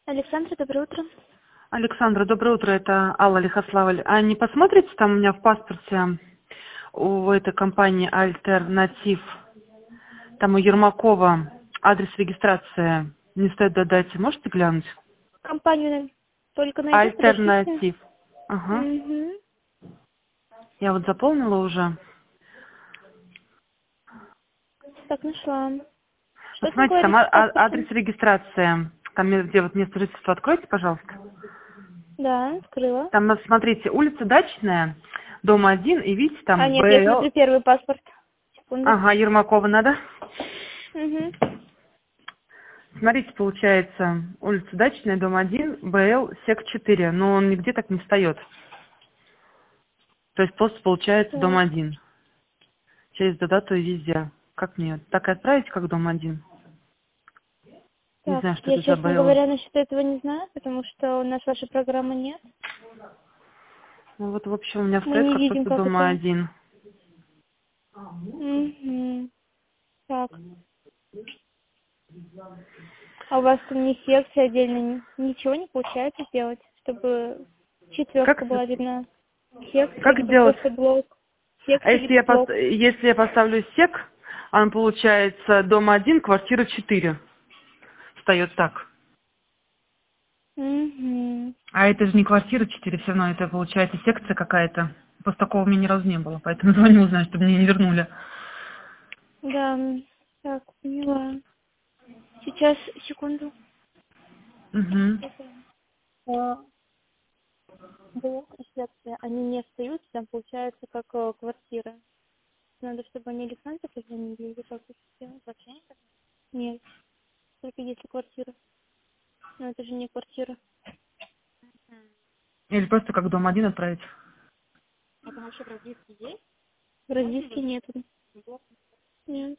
Александра, доброе утро. Александра, доброе утро, это Алла Лихославль. А не посмотрите, там у меня в паспорте у этой компании «Альтернатив», там у Ермакова адрес регистрации не стоит додать. Можете глянуть? Компанию только найду, подождите. «Альтернатив». Ага. Угу. Я вот заполнила уже. Так, нашла. Что там Посмотрите, там говорится в адрес паспорте? регистрации. Там, где вот место жительства, откройте, пожалуйста. Да, открыла. Там, смотрите, улица Дачная, дом 1, и видите, А, там нет, я БЛ. смотрю первый паспорт. Секунду. Ага, Ермакова надо. Угу. Смотрите, получается, улица Дачная, дом 1, БЛ, сек 4, но он нигде так не встает. То есть просто получается дом Так, 1. Через дату и везде. Как мне? Так и отправить, как дом 1? Не так, знаю, что я, это за честно БЛ. говоря, насчет этого не знаю, потому что у нас вашей программы нет. Ну вот, в общем, у меня Мы стоит не как видим, просто как дома это. 1. Угу. Так. А у вас там не секция отдельно, ничего не получается сделать, чтобы четверка Как, была видна. Секция, как либо сделать? просто блок. А Секция, либо блок. если я поставлю сек, он получается дом 1, квартира 4. Встает так. Угу. А это же не квартира 4, все равно это получается секция какая-то. Просто такого у меня ни разу не было, поэтому звоню узнать, чтобы мне не вернули. Да, так, поняла. Сейчас, секунду. Угу. А, блок и секция, они не остаются, там получается как квартира. Надо, чтобы они Александре позвонили или как это сделать? Вообще нет? Нет, только если квартира. Но это же не квартира. Или просто как дом 1 отправить. А там вообще в раздельке есть? В раздельке нету. Нет.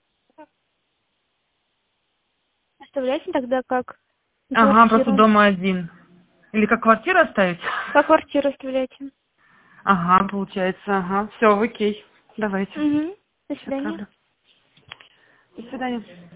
Оставляйте тогда как Ага, просто квартиру. дома 1. Или как квартиру оставить? Как квартиру оставляйте. Ага, получается, ага. Все, окей. Давайте. Угу. До Сейчас свидания. отправлю. До свидания.